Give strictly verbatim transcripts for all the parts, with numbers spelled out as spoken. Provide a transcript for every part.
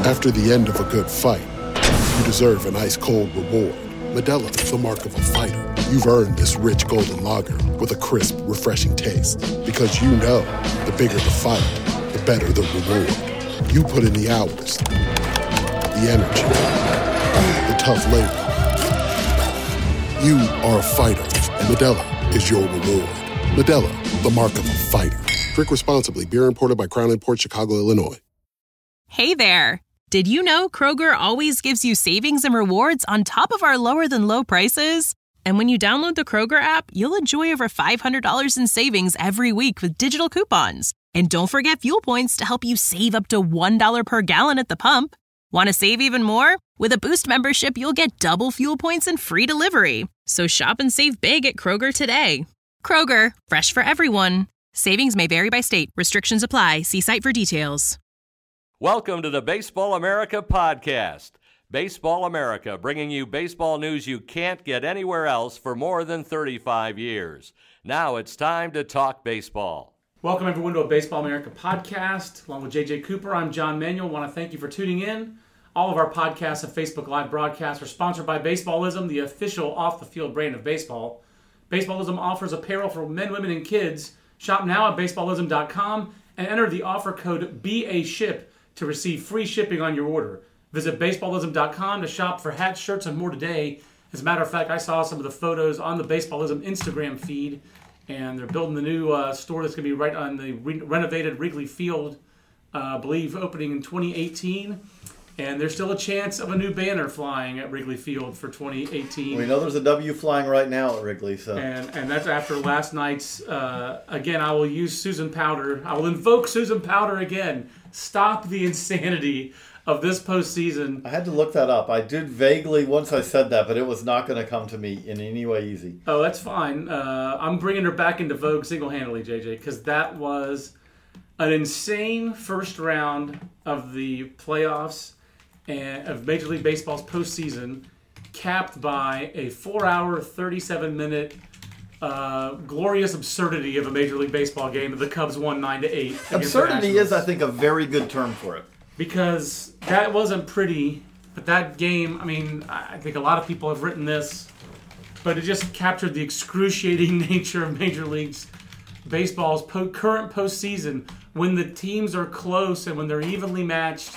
After the end of a good fight, you deserve an ice-cold reward. Modelo is the mark of a fighter. You've earned this rich golden lager with a crisp, refreshing taste. Because you know, the bigger the fight, the better the reward. You put in the hours, the energy, the tough labor. You are a fighter, and Modelo is your reward. Modelo, the mark of a fighter. Drink responsibly. Beer imported by Crown Imports, Chicago, Illinois. Hey there. Did you know Kroger always gives you savings and rewards on top of our lower than low prices? And when you download the Kroger app, you'll enjoy over five hundred dollars in savings every week with digital coupons. And don't forget fuel points to help you save up to one dollar per gallon at the pump. Want to save even more? With a Boost membership, you'll get double fuel points and free delivery. So shop and save big at Kroger today. Kroger, fresh for everyone. Savings may vary by state. Restrictions apply. See site for details. Welcome to the Baseball America podcast. Baseball America, bringing you baseball news you can't get anywhere else for more than thirty-five years. Now it's time to talk baseball. Welcome, everyone, to a Baseball America podcast. Along with J J Cooper, I'm John Manuel. I want to thank you for tuning in. All of our podcasts and Facebook Live broadcasts are sponsored by Baseballism, the official off-the-field brand of baseball. Baseballism offers apparel for men, women, and kids. Shop now at baseballism dot com and enter the offer code B A S H I P to receive free shipping on your order. Visit baseballism dot com to shop for hats, shirts, and more today. As a matter of fact, I saw some of the photos on the Baseballism Instagram feed, and they're building the new uh, store that's going to be right on the re- renovated Wrigley Field, uh, I believe, opening in twenty eighteen. And there's still a chance of a new banner flying at Wrigley Field for twenty eighteen. We know there's a W flying right now at Wrigley. So, And and that's after last night's, uh, again, I will use Susan Powder. I will invoke Susan Powder again. Stop the insanity of this postseason. I had to look that up. I did vaguely once I said that, but it was not going to come to me in any way easy. Oh, that's fine. Uh, I'm bringing her back into vogue single-handedly, J J, because that was an insane first round of the playoffs and of Major League Baseball's postseason, capped by a four-hour, thirty-seven minute uh, glorious absurdity of a Major League Baseball game that the Cubs won nine to eight. Absurdity is, I think, a very good term for it. Because that wasn't pretty, but that game, I mean, I think a lot of people have written this, but it just captured the excruciating nature of Major League Baseball's po- current postseason, when the teams are close and when they're evenly matched,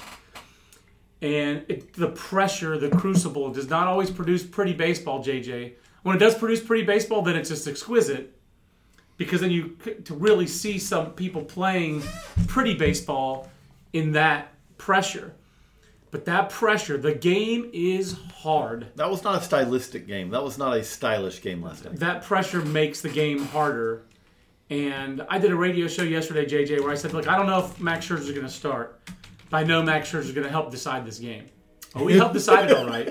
and it, the pressure, the crucible, does not always produce pretty baseball, J J. When it does produce pretty baseball, then it's just exquisite, because then you to really see some people playing pretty baseball in that pressure. But that pressure, the game is hard. That was not a stylistic game. That was not a stylish game last night. That pressure makes the game harder. And I did a radio show yesterday, J J, where I said, look, I don't know if Max Scherzer is going to start, but I know Max Scherzer is going to help decide this game. Well, we helped decide it all right.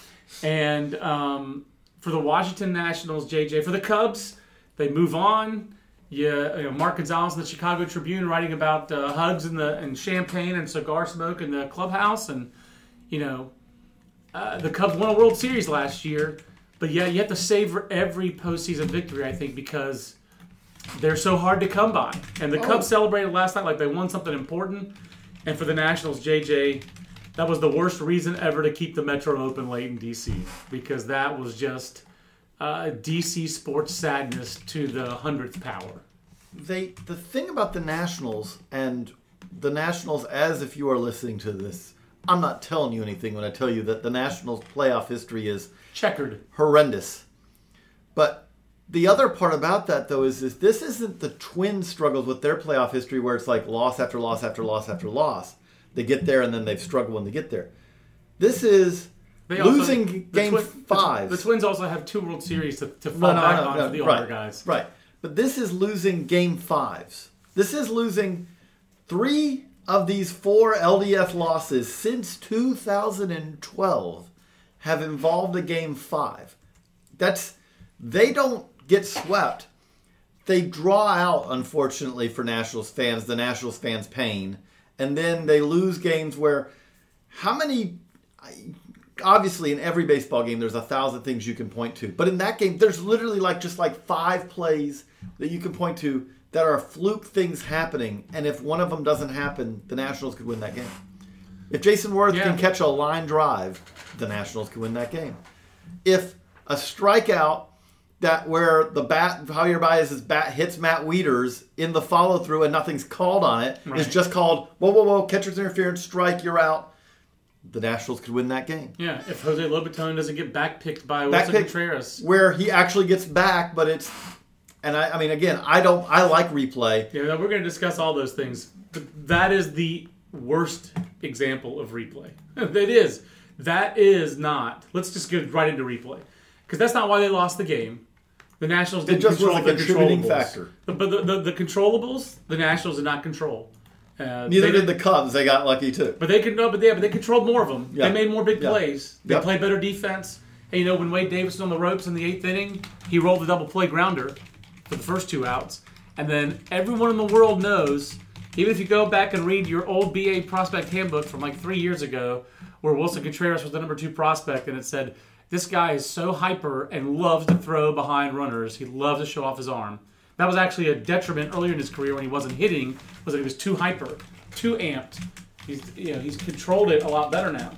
And um, for the Washington Nationals, J J, for the Cubs, they move on. Yeah, you know, Mark Gonzalez in the Chicago Tribune writing about uh, hugs and the and champagne and cigar smoke in the clubhouse, and you know, uh, the Cubs won a World Series last year, but yeah, you have to savor every postseason victory, I think, because they're so hard to come by. And the oh. Cubs celebrated last night like they won something important, and for the Nationals, J J, that was the worst reason ever to keep the Metro open late in D C, because that was just Uh, D C sports sadness to the hundredth power. They the thing about the Nationals, and the Nationals, as if you are listening to this, I'm not telling you anything when I tell you that the Nationals' playoff history is checkered, horrendous. But the other part about that, though, is, is this isn't the Twins' struggles with their playoff history, where it's like loss after loss after loss after loss. They get there and then they've struggled when they get there. This is They losing also, game twi- five. The, the Twins also have two World Series to, to fall no, no, back no, on no, for the right, older guys. Right. But this is losing game fives. This is losing three of these four L D S losses since two thousand twelve have involved a game five. That's they don't get swept. They draw out, unfortunately, for Nationals fans, the Nationals fans' pain. And then they lose games where how many... Obviously, in every baseball game, there's a thousand things you can point to. But in that game, there's literally like just like five plays that you can point to that are fluke things happening. And if one of them doesn't happen, the Nationals could win that game. If Jason Worth Yeah. can catch a line drive, the Nationals can win that game. If a strikeout that where the bat, Javier Baez's bat hits Matt Wieters in the follow through and nothing's called on it, Right. is just called whoa whoa whoa catcher's interference, strike, you're out. The Nationals could win that game. Yeah, if Jose Lobaton doesn't get backpicked by Back Wilson pick Contreras. where he actually gets back, but it's and I, I mean again I don't I like replay. Yeah, we're going to discuss all those things. But that is the worst example of replay. It is. That is not. Let's just get right into replay. Because that's not why they lost the game. The Nationals didn't just was control a the contributing controllables. factor. But the, the, the controllables, the Nationals did not control. Uh, Neither they did the Cubs. They got lucky too. But they could no, but they but they controlled more of them. Yeah. They made more big Yeah. plays. They Yep. played better defense. And you know, when Wade Davis was on the ropes in the eighth inning, he rolled the double play grounder for the first two outs. And then everyone in the world knows, even if you go back and read your old B A prospect handbook from like three years ago, where Wilson Contreras was the number two prospect, and it said, this guy is so hyper and loves to throw behind runners. He loves to show off his arm. That was actually a detriment earlier in his career when he wasn't hitting, was that he was too hyper, too amped. He's you know he's controlled it a lot better now,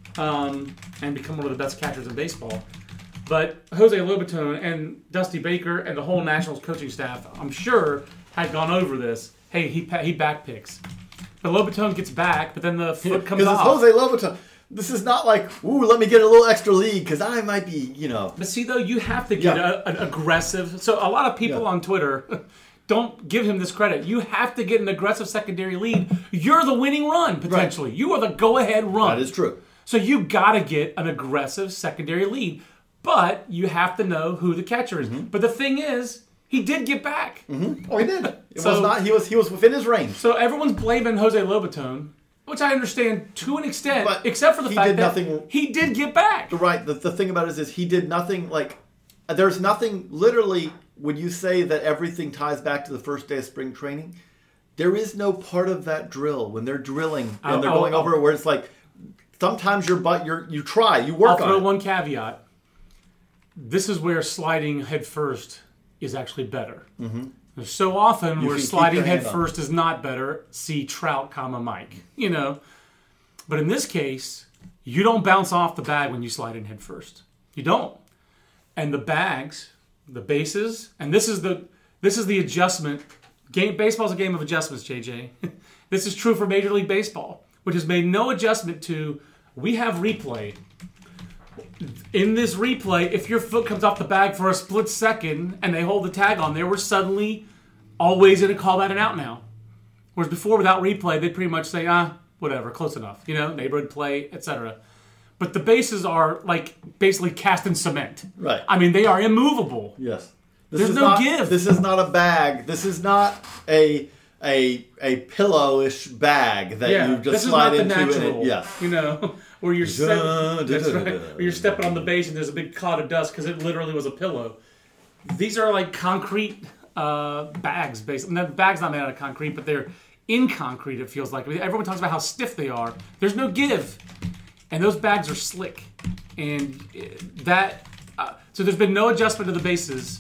um, and become one of the best catchers in baseball. But Jose Lobaton and Dusty Baker and the whole Nationals coaching staff, I'm sure, had gone over this. Hey, he he back picks, but Lobaton gets back, but then the foot comes Because it's off. Jose Lobaton. This is not like, ooh, let me get a little extra lead because I might be, you know. But see, though, you have to get Yeah. a, an aggressive. So a lot of people Yeah. on Twitter don't give him this credit. You have to get an aggressive secondary lead. You're the winning run, potentially. You are the go-ahead run. That is true. So you got to get an aggressive secondary lead. But you have to know who the catcher is. Mm-hmm. But the thing is, he did get back. Oh, he did. It So- was not. He was. He was within his range. So everyone's blaming Jose Lobaton, which I understand to an extent, But except for the he fact did that nothing- he did get back. Right. The, the thing about it is, is he did nothing. Like, there's nothing. Literally, when you say that everything ties back to the first day of spring training, there is no part of that drill when they're drilling and I'll- they're I'll- going over it where it's like sometimes your butt. You're you try. You work I'll throw on it. one caveat. This is where sliding head first is actually better. Mm-hmm. So often You where can keep sliding your head hand on. first is not better, see Trout, comma Mike. You know, but in this case, you don't bounce off the bag when you slide in head first. You don't. And the bags, the bases, and this is the this is the adjustment. Game baseball's a game of adjustments, J J. This is true for Major League Baseball, which has made no adjustment to we have replay. In this replay, if your foot comes off the bag for a split second and they hold the tag on there, we're suddenly always going to call that an out now. Whereas before, without replay, they'd pretty much say, ah, whatever, close enough. You know, neighborhood play, et cetera. But the bases are like basically cast in cement. Right. I mean, they are immovable. Yes. This There's is no not, give. This is not a bag. This is not a a a pillow-ish bag that Yeah, you just this is slide not the into. And natural. it, yeah. You know, where you're, step- Da, da, that's da, right, da, da. where you're stepping on the base and there's a big cloud of dust because it literally was a pillow. These are like concrete uh, bags, basically. The bag's not made out of concrete, but they're in concrete, it feels like. I mean, everyone talks about how stiff they are. There's no give. And those bags are slick. And that... Uh, so there's been no adjustment to the bases.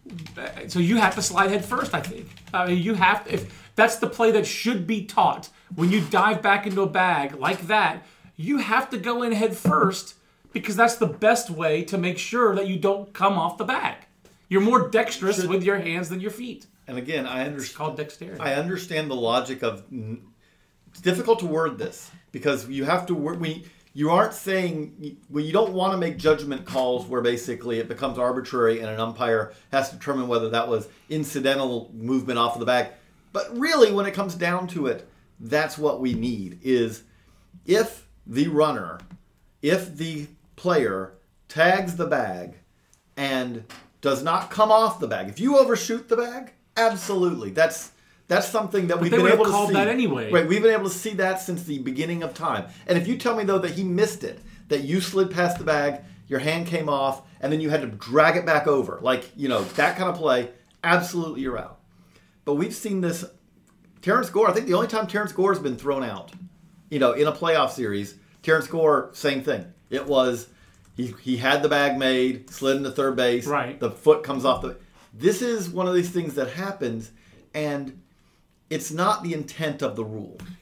So you have to slide head first, I think. I mean, you have to... If, that's the play that should be taught. When you dive back into a bag like that, you have to go in head first because that's the best way to make sure that you don't come off the bag. You're more dexterous Should- with your hands than your feet. And again, I It's understand. called dexterity. I understand the logic of. It's difficult to word this because you have to word. We you aren't saying well, you don't want to make judgment calls where basically it becomes arbitrary and an umpire has to determine whether that was incidental movement off of the bag. But really, when it comes down to it, that's what we need is if the runner, if the player tags the bag and does not come off the bag. If you overshoot the bag, absolutely. That's that's something that we've they been would have able to called see. that anyway. Right, we've been able to see that since the beginning of time. And if you tell me though that he missed it, that you slid past the bag, your hand came off, and then you had to drag it back over, like, you know, that kind of play, absolutely you're out. But we've seen this Terrence Gore, I think the only time Terrence Gore has been thrown out, you know, in a playoff series, Terrence Gore, same thing. It was He he had the bag made, slid into third base. Right. The foot comes off the... This is one of these things that happens, and it's not the intent of the rule.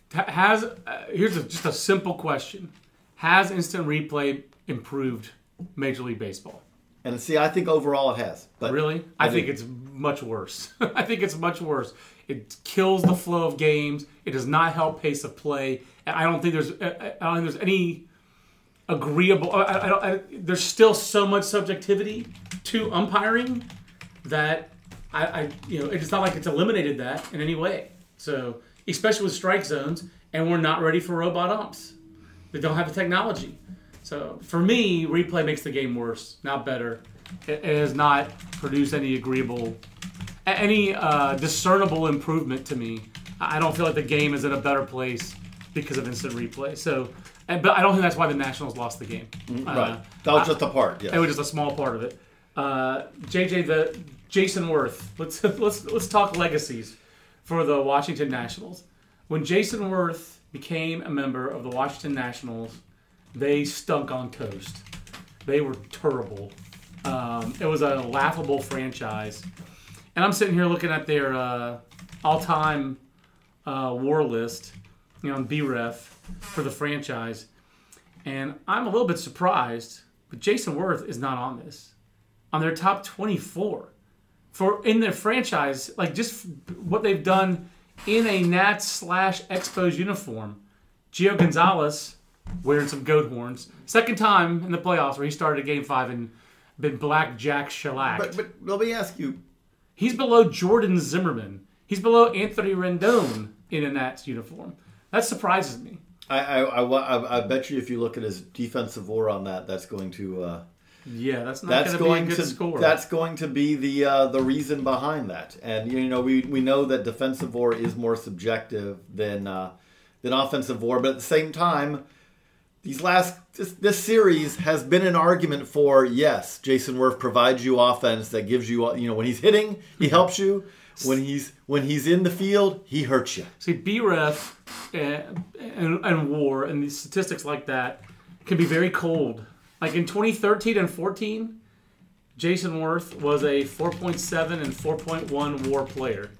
Has uh, here's a, just a simple question: has instant replay improved Major League Baseball? And see, I think overall it has. But really, I, I think do. it's much worse. I think it's much worse. It kills the flow of games. It does not help pace of play. And I don't think there's I don't think there's any agreeable. I, I don't, I, there's still so much subjectivity to umpiring that I, I you know it's not like it's eliminated that in any way. So especially with strike zones, and we're not ready for robot umps. They don't have the technology. So for me, replay makes the game worse, not better. It, it has not produced any agreeable, any uh, discernible improvement to me. I don't feel like the game is in a better place because of instant replay. So, and, but I don't think that's why the Nationals lost the game. Right. Uh, that was just a part. Yeah. It was just a small part of it. Uh, J J, the Jason Worth. Let's let's let's talk legacies for the Washington Nationals. When Jason Worth became a member of the Washington Nationals, they stunk on toast. They were terrible. Um, it was a laughable franchise. And I'm sitting here looking at their uh, all-time uh, war list, you know, on B Ref for the franchise. And I'm a little bit surprised, but Jason Worth is not on this. On their top twenty-four. For in their franchise, like just what they've done in a Nats slash Expos uniform. Gio Gonzalez wearing some goat horns. Second time in the playoffs where he started game five and been blackjack shellacked. But, but let me ask you. He's below Jordan Zimmerman. He's below Anthony Rendon in a Nats uniform. That surprises me. I, I, I, I bet you if you look at his defensive war on that, that's going to... Uh, yeah, that's not that's going to be a good to, score. That's going to be the uh, the reason behind that. And, you know, we, we know that defensive war is more subjective than, uh, than offensive war. But at the same time... These last this, this series has been an argument for, yes, Jason Worth provides you offense that gives you, you know, when he's hitting, he helps you. When he's when he's in the field, he hurts you. See, B Ref and, and, and WAR and these statistics like that can be very cold. Like in twenty thirteen and fourteen, Jason Worth was a four point seven and four point one WAR player.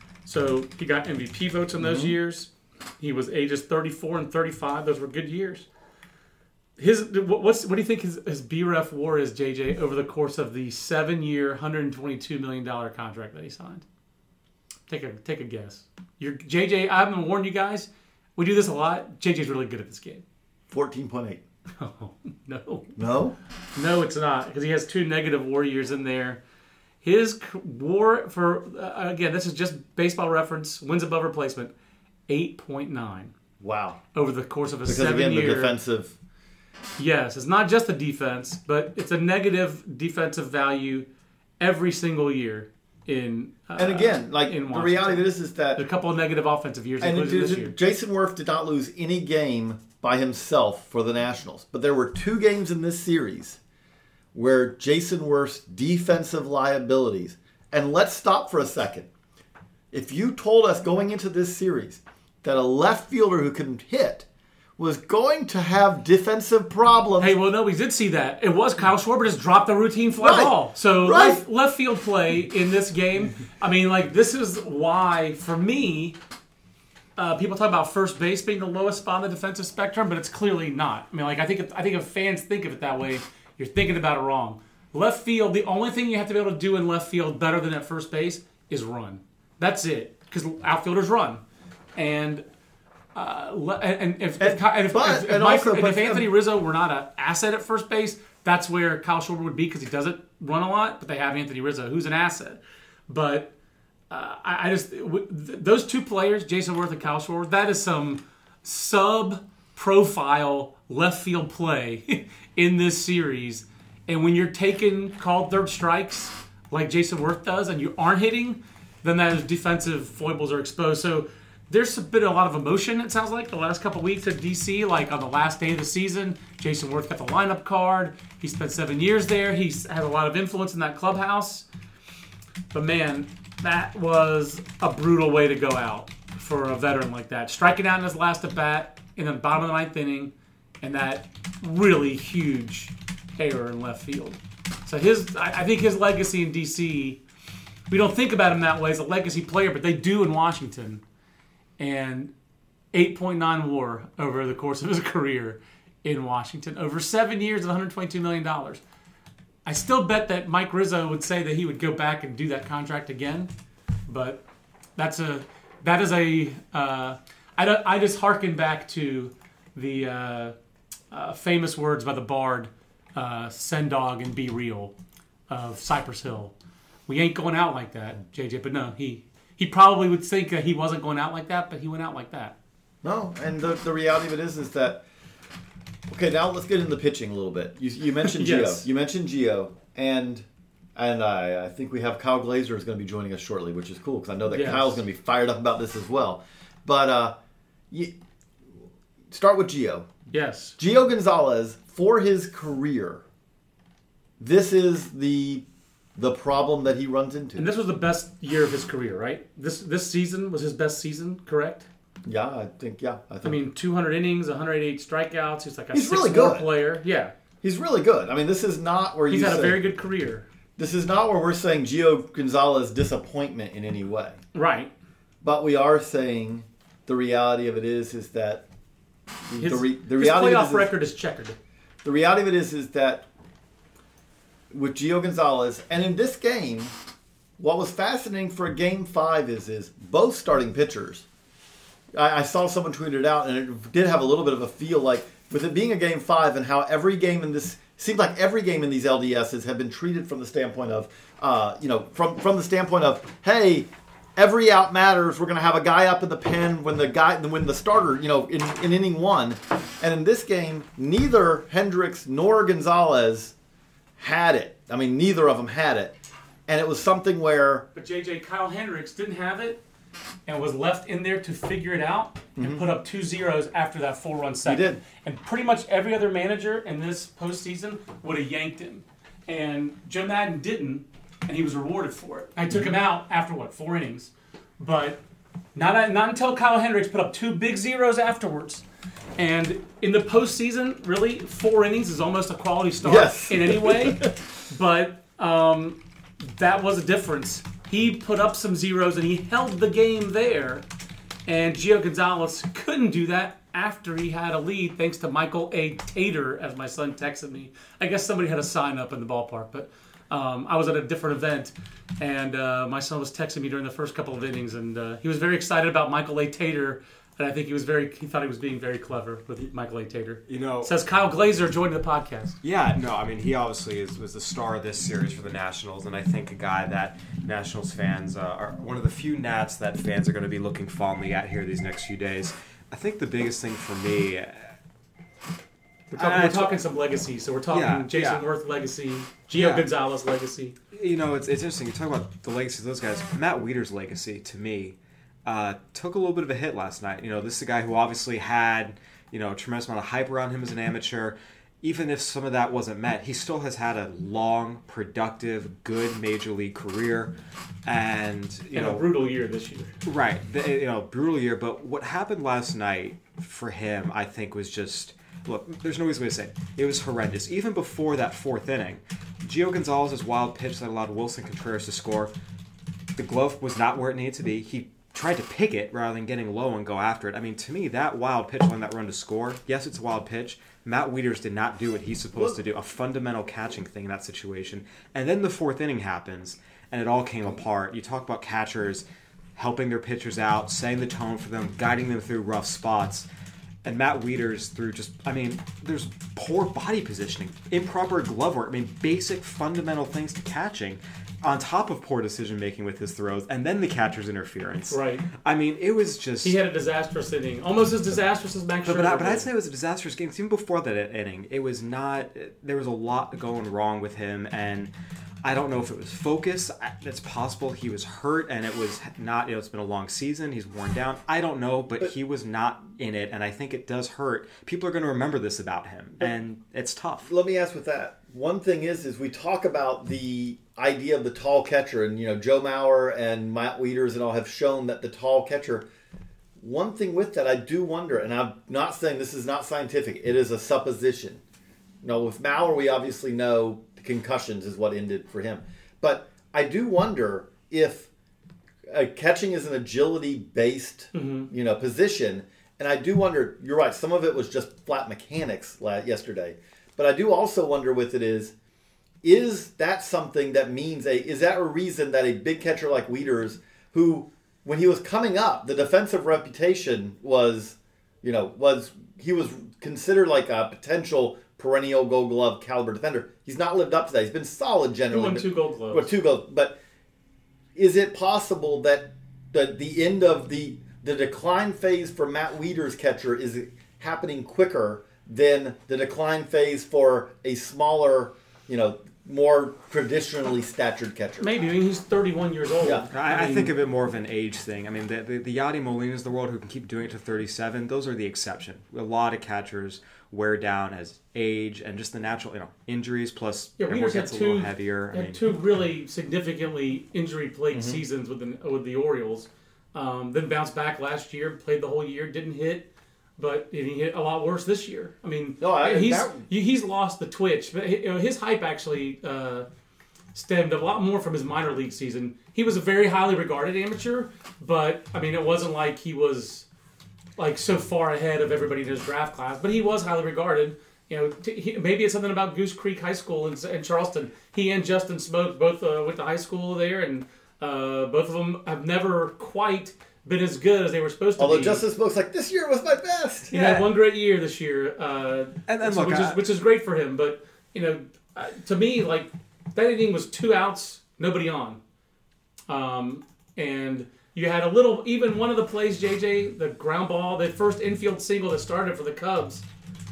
So he got M V P votes in those mm-hmm. years. He was ages thirty-four and thirty-five. Those were good years. His what's what do you think his, his B Ref WAR is, J J, over the course of the seven-year, one hundred twenty-two million dollars contract that he signed? Take a take a guess. You're, J J, I haven't warned you guys. We do this a lot. J J's really good at this game. fourteen point eight. Oh, no. No? No, it's not, because he has two negative WAR years in there. His WAR for, uh, again, this is just baseball reference, wins above replacement, eight point nine. Wow. Over the course of a because seven-year. Because, again, the defensive... Yes, it's not just the defense, but it's a negative defensive value every single year in uh, And again, like, the reality of this is that... a couple of negative offensive years, and including it, this year. Jason Worth did not lose any game by himself for the Nationals. But there were two games in this series where Jason Worth's defensive liabilities... And let's stop for a second. If you told us going into this series that a left fielder who can hit was going to have defensive problems. Hey, well, no, we did see that. It was Kyle Schwarber just dropped the routine fly right. ball. So right. left, left field play in this game. I mean, like, this is why, for me, uh, people talk about first base being the lowest spot on the defensive spectrum, but it's clearly not. I mean, like, I think if, I think if fans think of it that way, you're thinking about it wrong. Left field, the only thing you have to be able to do in left field better than at first base is run. That's it, because outfielders run. And... Uh, and if, if, and if, but, if, and Mike, also, and but, if Anthony Rizzo were not an asset at first base, that's where Kyle Schwarber would be because he doesn't run a lot, but they have Anthony Rizzo, who's an asset. But uh, I, I just w- th- those two players, Jason Worth and Kyle Schwarber, that is some sub-profile left field play in this series. And when you're taking called third strikes like Jason Worth does, and you aren't hitting, then those defensive foibles are exposed. So there's been a lot of emotion, it sounds like, the last couple weeks at D C. Like, on the last day of the season, Jason Worth got the lineup card. He spent seven years there. He's had a lot of influence in that clubhouse. But, man, that was a brutal way to go out for a veteran like that. Striking out in his last at-bat in the bottom of the ninth inning, and that really huge error in left field. So his, I think his legacy in D C, we don't think about him that way as a legacy player, but they do in Washington. And eight point nine WAR over the course of his career in Washington. Over seven years and one hundred twenty-two million dollars. I still bet that Mike Rizzo would say that he would go back and do that contract again. But that's a that is a uh, I, don't, I just hearken back to the uh, uh, famous words by the Bard, uh, Send Dog and Be Real of Cypress Hill. We ain't going out like that, J J. But no, he he probably would think that he wasn't going out like that, but he went out like that. No, and the, the reality of it is is that, okay, now let's get into the pitching a little bit. You, you mentioned Gio. Yes. You mentioned Gio, and and I, I think we have Kyle Glazer is going to be joining us shortly, which is cool because I know that Yes. Kyle's going to be fired up about this as well. But uh, you, start with Gio. Yes. Gio Gonzalez, for his career, this is the the problem that he runs into. And this was the best year of his career, right? This this season was his best season, correct? Yeah, I think, yeah. I, think. I mean, two hundred innings, one hundred eighty-eight strikeouts. He's like a He's six really WAR good. player. Yeah. He's really good. I mean, this is not where He's you had say, a very good career. This is not where we're saying Gio Gonzalez disappointment in any way. Right. But we are saying the reality of it is is that His, the, re, the his reality playoff of it is, record is checkered. the reality of it is is that with Gio Gonzalez, and in this game, what was fascinating for Game Five is is both starting pitchers. I, I saw someone tweet it out, and it did have a little bit of a feel like with it being a Game Five, and how every game in this seemed like every game in these L D Ss have been treated from the standpoint of, uh, you know, from from the standpoint of, hey, every out matters. We're going to have a guy up in the pen when the guy when the starter, you know, in, in inning one, and in this game, neither Hendricks nor Gonzalez had it. I mean, neither of them had it. And it was something where... But J J, Kyle Hendricks didn't have it and was left in there to figure it out and mm-hmm. put up two zeros after that four-run second. He did. And pretty much every other manager in this postseason would have yanked him. And Joe Madden didn't, and he was rewarded for it. I took him out after, what, four innings. But not, not until Kyle Hendricks put up two big zeros afterwards. And in the postseason, really, four innings is almost a quality start yes. in any way. But um, that was a difference. He put up some zeros and he held the game there. And Gio Gonzalez couldn't do that after he had a lead, thanks to Michael A. Tater, as my son texted me. I guess somebody had a sign up in the ballpark, but um, I was at a different event, and uh, my son was texting me during the first couple of innings, and uh, he was very excited about Michael A. Tater. And I think he was very, he thought he was being very clever with Michael A. Tater. You know, says Kyle Glazer joined the podcast. Yeah, no, I mean, he obviously is, was the star of this series for the Nationals, and I think a guy that Nationals fans uh, are one of the few Nats that fans are going to be looking fondly at here these next few days. I think the biggest thing for me... We're talking, we're talking some legacy, so we're talking yeah, Jason yeah. Worth legacy, Gio Yeah. Gonzalez legacy. You know, it's, it's interesting. You talk about the legacy of those guys. Matt Wieters' legacy, to me, Uh, took a little bit of a hit last night. You know, this is a guy who obviously had, you know, a tremendous amount of hype around him as an amateur. Even if some of that wasn't met, he still has had a long, productive, good major league career. And, you and know, a brutal year this year. Right. The, you know, brutal year. But what happened last night for him, I think, was just, look, there's no easy way to say it. It was horrendous. Even before that fourth inning, Gio Gonzalez's wild pitch that allowed Wilson Contreras to score, the glove was not where it needed to be. He tried to pick it rather than getting low and go after it. I mean, to me, that wild pitch on that run to score, yes, it's a wild pitch. Matt Wieters did not do what he's supposed to do, a fundamental catching thing in that situation. And then the fourth inning happens, and it all came apart. You talk about catchers helping their pitchers out, setting the tone for them, guiding them through rough spots. And Matt Wieters through just, I mean, there's poor body positioning, improper glove work, I mean, basic fundamental things to catching, on top of poor decision-making with his throws, and then the catcher's interference. Right. I mean, it was just... He had a disastrous inning. Almost as disastrous as Max But, Scherzer. but, I, but I'd say it was a disastrous game. Even before that inning, it was not... There was a lot going wrong with him, and I don't know if it was focus. It's possible he was hurt, and it was not... You know, it's been a long season. He's worn down. I don't know, but, but he was not in it, and I think it does hurt. People are going to remember this about him, and it's tough. Let me ask with that. One thing is, is we talk about the idea of the tall catcher, and you know Joe Mauer and Matt Wieters and all have shown that the tall catcher. One thing with that, I do wonder, and I'm not saying this is not scientific. It is a supposition. You know, with Mauer, we obviously know the concussions is what ended for him, but I do wonder if uh, catching is an agility-based, mm-hmm. you know, position, and I do wonder, you're right, some of it was just flat mechanics yesterday. But I do also wonder with it is, is that something that means a, is that a reason that a big catcher like Wieters, who, when he was coming up, the defensive reputation was, you know, was, he was considered like a potential perennial Gold Glove caliber defender. He's not lived up to that. He's been solid generally. He won two Gold Gloves. Well, two Gold, but is it possible that the the end of the the decline phase for Matt Wieters' catcher is happening quicker than the decline phase for a smaller, you know, more traditionally statured catcher? Maybe. I mean, he's thirty-one years old. Yeah. I, I mean, think of it more of an age thing. I mean, the, the, the Yadi Molinas of the world who can keep doing it to thirty-seven, those are the exception. A lot of catchers wear down as age and just the natural, you know, injuries plus Yeah, everyone Wieters had gets a two, little heavier. I had mean, two really significantly injury-plagued Mm-hmm. seasons with the with the Orioles. Um, then bounced back last year, played the whole year, didn't hit, but he hit a lot worse this year. I mean, No, I- he's that- he's lost the twitch, but you know, his hype actually uh, stemmed a lot more from his minor league season. He was a very highly regarded amateur, but I mean, it wasn't like he was like so far ahead of everybody in his draft class. But he was highly regarded. You know, t- he, maybe it's something about Goose Creek High School in, in Charleston. He and Justin Smoke both uh, went to high school there, and uh, both of them have never quite been as good as they were supposed to Although be. Justin Smoke's like, this year was my best. He had one great year this year, uh, And- and so- look, which, I- is, which is great for him. But you know, uh, to me, like that inning was two outs, nobody on, um, and you had a little. Even one of the plays, J J, the ground ball, the first infield single that started for the Cubs.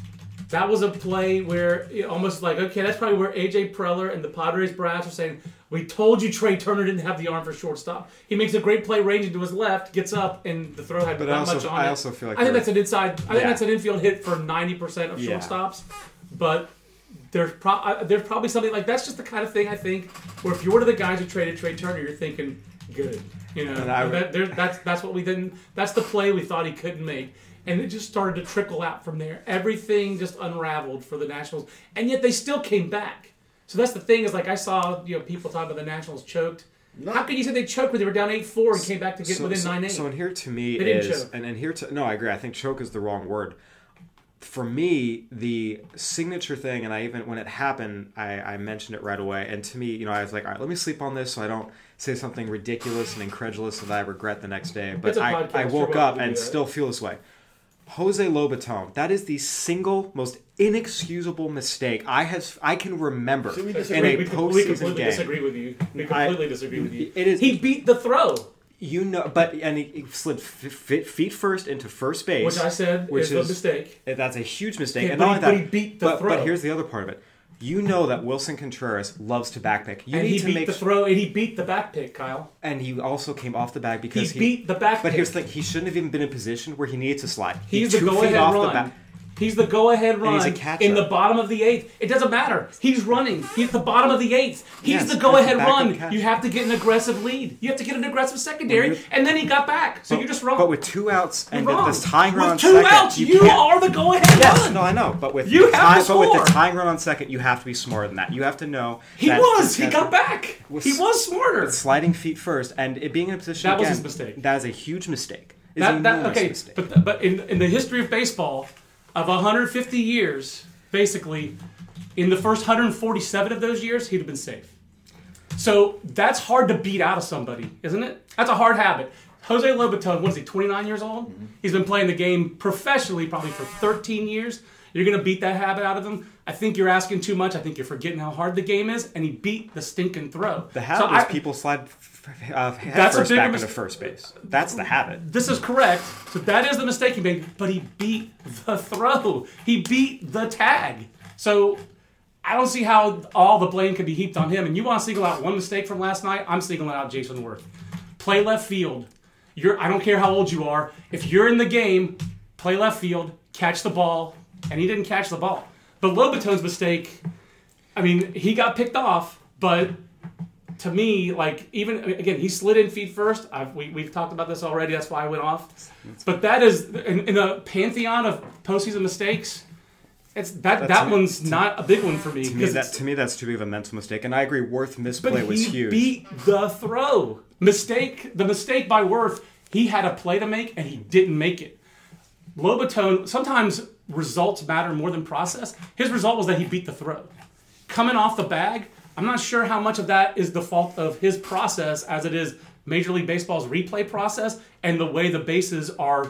That was a play where it almost like, okay, that's probably where A J Preller and the Padres brass are saying, we told you Trey Turner didn't have the arm for shortstop. He makes a great play ranging to his left, gets up, and the throw had But not I also- much on I it. also feel like I think we're- that's an inside, I think Yeah. that's an infield hit for ninety percent of Yeah. shortstops. But there's, pro- uh, there's probably something like, that's just the kind of thing I think, where if you're one of the guys who traded Trey Turner, you're thinking, good. You know, And I- that, there, that's, that's what we didn't, that's the play we thought he couldn't make. And it just started to trickle out from there. Everything just unraveled for the Nationals. And yet they still came back. So that's the thing is like I saw, you know, people talking about the Nationals choked. How could you say they choked when they were down eight four and came back to get so, within so, nine eight? So, and here to me They didn't is, choke. and, and here to, no, I agree. I think choke is the wrong word. For me, the signature thing, and I even, when it happened, I, I mentioned it right away. And to me, you know, I was like, all right, let me sleep on this so I don't say something ridiculous and incredulous that I regret the next day. But It's a I, podcast. I You're woke welcome up to do and that. still feel this way. Jose Lobaton, that is the single most inexcusable mistake I have I can remember Should we in disagree? a we, com- we postseason completely game. disagree with you. We I- completely disagree with you. it is- He beat the throw, You know, but and he, he slid f- f- feet first into first base, which I said which is, a mistake. That's a huge mistake. Yeah, and but not he- only but that, he beat the but, throw. but here's the other part of it. You know that Wilson Contreras loves to backpick. You And need he to beat make the throw, and he beat the back pick, Kyle. and he also came off the bag He, because he, beat the back But pick. here's the thing: he shouldn't have even been in a position where he needed to slide. He He's the two feet go-ahead off the run. back. He's the go-ahead And run he's a catcher. in the bottom of the eighth. It doesn't matter. He's running. He's the bottom of the eighth. He's Yes, the as a go-ahead backup run. catcher. You have to get an aggressive lead. You have to get an aggressive secondary, When you- and then he got back. So But- you're just wrong. But with two outs and You're wrong. this tying run with on two second, outs, you, can't- are the go-ahead Yes, run. no, I know, but with You the have to tie- but with the score. tying run on second, you have to be smarter than that. You have to know He that was. He that- got back. was- He was smarter. sliding feet first, and it being in a position That was again, his mistake. That is a huge mistake. It's That, an that, enormous okay, mistake. but but in in the history of baseball, of one hundred fifty years, basically, in the first one hundred forty-seven of those years, he'd have been safe. So that's hard to beat out of somebody, isn't it? That's a hard habit. Jose Lobaton, what is he, twenty-nine years old? Mm-hmm. He's been playing the game professionally probably for thirteen years. You're going to beat that habit out of him? I think you're asking too much. I think you're forgetting how hard the game is, and he beat the stinking throw. the habit So is I- people slide f- f- uh, head That's a first bigger back mis- into first base. That's the habit. This is correct. So that is the mistake he made, but he beat the throw. He beat the tag. So I don't see how all the blame can be heaped on him. And you want to single out one mistake from last night? I'm singling out Jason Worth. Play left field. You're, I don't care how old you are. If you're in the game, play left field, catch the ball, and he didn't catch the ball. But Lobaton's mistake, I mean, he got picked off, but to me, like, even, again, he slid in feet first. I've, we, we've talked about this already. That's why I went off. But that is, in, in a pantheon of postseason mistakes, it's that, that to me- one's not a big one for me. To me, 'cause that, it's- to me, that's too big of a mental mistake. And I agree, Worth misplay but was he huge. beat the throw. Mistake, the mistake by Worth, he had a play to make, and he didn't make it. Lobaton, sometimes results matter more than process. His result was that he beat the throw. Coming off the bag, I'm not sure how much of that is the fault of his process as it is Major League Baseball's replay process and the way the bases are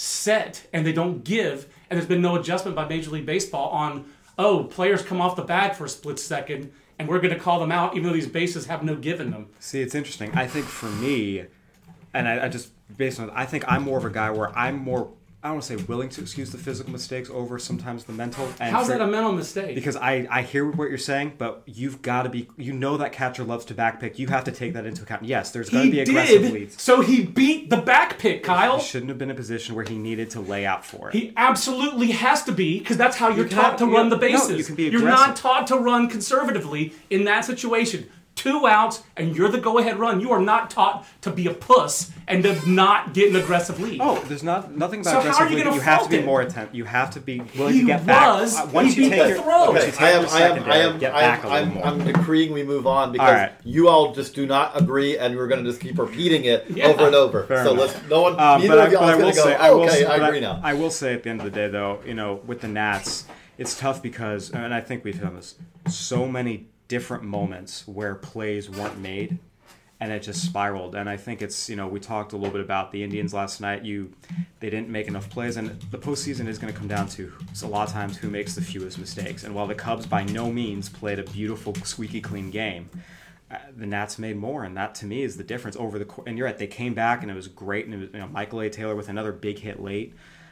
set and they don't give. And there's been no adjustment by Major League Baseball on, oh, players come off the bag for a split second and we're going to call them out even though these bases have no give in them. See, it's interesting. I think for me, and I, I just, based on, I think I'm more of a guy where I'm more, I don't want to say willing to excuse the physical mistakes over sometimes the mental. And How's for, that a mental mistake? Because I, I hear what you're saying, but you've got to be, you know that catcher loves to back pick. You have to take that into account. Yes, there's going to be aggressive did, leads. So he beat the back pick, Kyle. He shouldn't have been in a position where he needed to lay out for it. He absolutely has to be, because that's how you're You taught cannot- to you- run the no, bases. you can be You're aggressive. not taught to run conservatively in that situation. Two outs, and you're the go-ahead run. You are not taught to be a puss and to not get an aggressive lead. Oh, there's not nothing about So how aggressive are you lead, gonna but you have to fault be it? more attentive. You have to be willing He to get was. back. Uh, Once He you beat take the your, throw. once you Okay, take I am, your I am, I secondary, am, get I back am, a little I'm, more. I'm agreeing we move on because All right. you all just do not agree and we're going to just keep repeating it Yeah. over and over. Fair so enough. let's, no one, Um, neither but I, of y'all but I is will going to go, say, I will, okay, say- I but agree now. I will say at the end of the day, though, you know, with the Nats, it's tough because, and I think we've done this, so many different moments where plays weren't made and it just spiraled. And I think it's, you know, we talked a little bit about the Indians last night. You, they didn't make enough plays, and the postseason is going to come down to a lot of times who makes the fewest mistakes. And while the Cubs by no means played a beautiful, squeaky clean game, uh, the Nats made more, and that to me is the difference over the. And you're right, they came back and it was great, and it was, you know, Michael A. Taylor with another big hit late.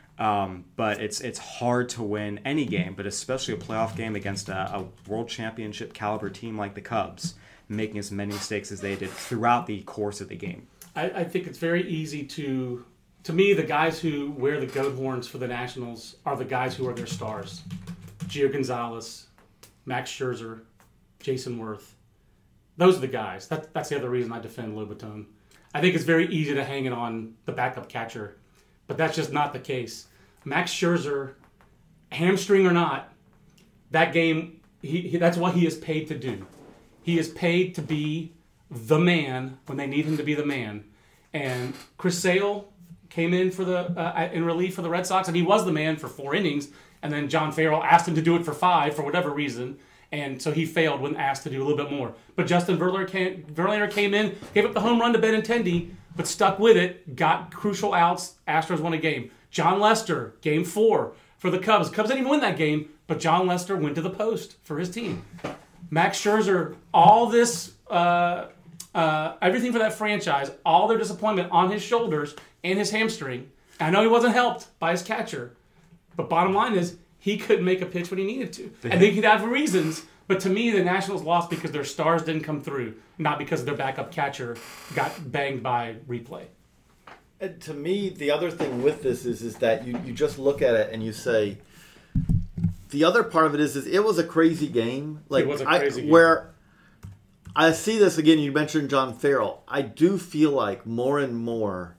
Um, but it's it's hard to win any game, but especially a playoff game against a, a world championship caliber team like the Cubs, making as many mistakes as they did throughout the course of the game. I, I think it's very easy to, to me, the guys who wear the goat horns for the Nationals are the guys who are their stars. Gio Gonzalez, Max Scherzer, Jason Worth. Those are the guys. That, that's the other reason I defend Lobaton. I think it's very easy to hang it on the backup catcher, but that's just not the case. Max Scherzer, hamstring or not, that game, he, he that's what he is paid to do. He is paid to be the man when they need him to be the man. And Chris Sale came in for the uh, in relief for the Red Sox, and he was the man for four innings. And then John Farrell asked him to do it for five for whatever reason, and so he failed when asked to do a little bit more. But Justin Verlander came, Verlander came in, gave up the home run to Benintendi, but stuck with it, got crucial outs. Astros won a game. John Lester, game four for the Cubs. Cubs didn't even win that game, but John Lester went to the post for his team. Max Scherzer, all this, uh, uh, everything for that franchise, all their disappointment on his shoulders and his hamstring. I know he wasn't helped by his catcher, but bottom line is he couldn't make a pitch when he needed to. I think he'd have reasons, but to me, the Nationals lost because their stars didn't come through, not because their backup catcher got banged by replay. And to me, the other thing with this is is that you, you just look at it and you say, the other part of it is is it was a crazy game. Like It was a I- crazy game. Where I see this again, you mentioned John Farrell. I do feel like more and more,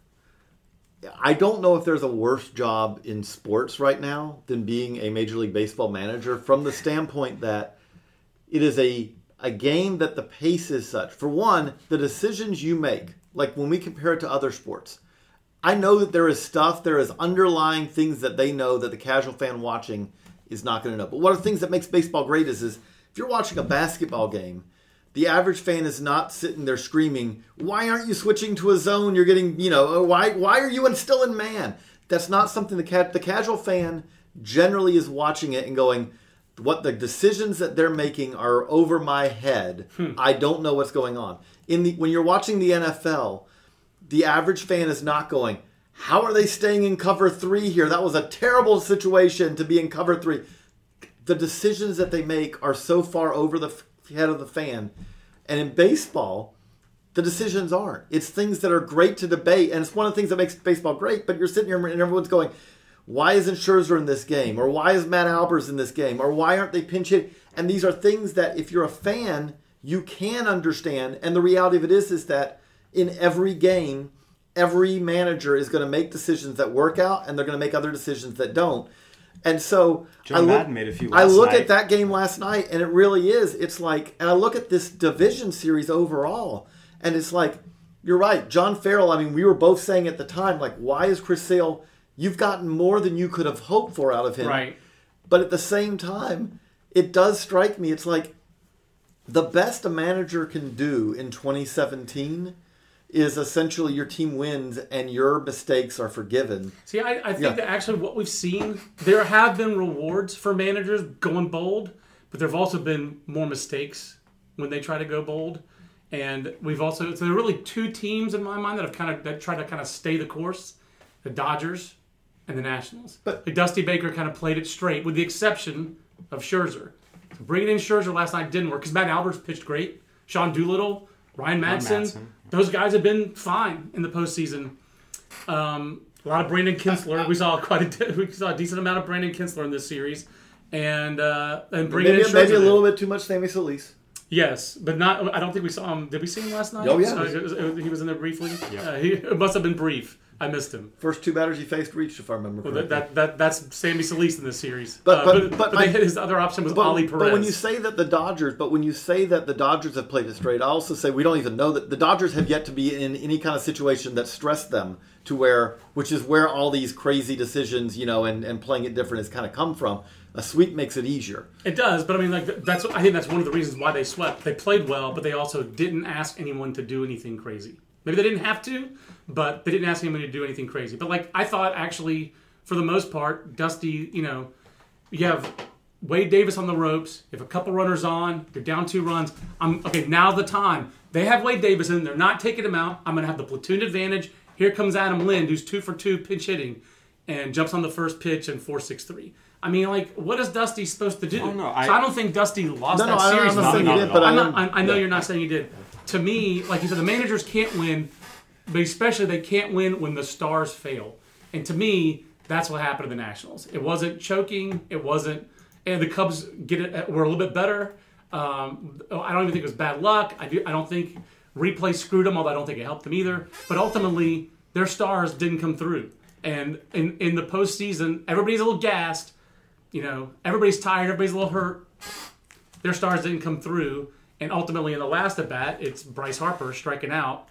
I don't know if there's a worse job in sports right now than being a Major League Baseball manager, from the standpoint that it is a a game that the pace is such. For one, the decisions you make, like when we compare it to other sports, I know that there is stuff, there is underlying things that they know that the casual fan watching is not going to know. But one of the things that makes baseball great is, is if you're watching a basketball game, the average fan is not sitting there screaming, why aren't you switching to a zone? You're getting, you know, why why are you in still in man? That's not something the, ca- the casual fan generally is watching it and going, what the decisions that they're making are over my head. Hmm. I don't know what's going on. In the when you're watching the N F L, the average fan is not going, how are they staying in cover three here? That was a terrible situation to be in cover three. The decisions that they make are so far over the head of the fan. And in baseball, the decisions aren't. It's things that are great to debate, and it's one of the things that makes baseball great, but you're sitting here and everyone's going, why isn't Scherzer in this game? Or why is Matt Albers in this game? Or why aren't they pinch hitting? And these are things that if you're a fan, you can understand. And the reality of it is, is that in every game, every manager is going to make decisions that work out, and they're going to make other decisions that don't. And so Joe I look, Madden made a few last I look night. at that game last night, and it really is. It's like, and I look at this division series overall, and it's like, you're right, John Farrell. I mean, we were both saying at the time, like, why is Chris Sale You've gotten more than you could have hoped for out of him. Right. But at the same time, it does strike me, it's like the best a manager can do in twenty seventeen is essentially your team wins and your mistakes are forgiven. See, I, I think Yeah. that actually what we've seen, there have been rewards for managers going bold, but there have also been more mistakes when they try to go bold. And we've also, so there are really two teams in my mind that have kind of, that try to kind of stay the course. The Dodgers and the Nationals. But- like Dusty Baker kind of played it straight, with the exception of Scherzer. So bringing in Scherzer last night didn't work because Matt Alberts pitched great. Sean Doolittle, Ryan Madsen, Madsen. those guys have been fine in the postseason. Um, a lot of Brandon Kinsler. We saw quite a we saw a decent amount of Brandon Kinsler in this series, and uh, and bringing Maybe, in Scherzer. maybe a little bit too much Sammy Solis. Yes, but not. I don't think we saw him. Did we see him last night? Oh, yeah. Uh, it was- it was- he was in there briefly. Uh, he, it must have been brief. I missed him. First two batters he faced reached, if I remember Well, correctly. that, that that that's Sammy Solis in this series. But- Uh, but- but, but but my- they, his other option was But, Ali Perez. but when you say that the Dodgers, but when you say that the Dodgers have played it straight, I also say we don't even know that the Dodgers have yet to be in any kind of situation that stressed them to where, which is where all these crazy decisions, you know, and, and playing it different has kind of come from. A sweep makes it easier. It does, but I mean, like that's. I think that's one of the reasons why they swept. They played well, but they also didn't ask anyone to do anything crazy. Maybe they didn't have to, but they didn't ask anyone to do anything crazy. But like I thought, actually, for the most part, Dusty. You know, you have Wade Davis on the ropes. You have a couple runners on. You're down two runs. I'm okay. Now's the time. They have Wade Davis in. They're not taking him out. I'm going to have the platoon advantage. Here comes Adam Lind, who's two for two pinch hitting, and jumps on the first pitch and four six three. I mean, like, what is Dusty supposed to do? Oh, no, so I- I don't think Dusty lost No, no, that I- series. I'm not Not saying at he all. did, but I'm I not, am- I, I know yeah. you're not saying he did. To me, like you said, the managers can't win, but especially they can't win when the stars fail. And to me, that's what happened to the Nationals. It wasn't choking. It wasn't. And the Cubs get it were a little bit better. Um, I don't even think it was bad luck. I do. I don't think replay screwed them, although I don't think it helped them either. But ultimately, their stars didn't come through. And in in the postseason, everybody's a little gassed. You know, everybody's tired. Everybody's a little hurt. Their stars didn't come through. And ultimately, in the last at bat, it's Bryce Harper striking out.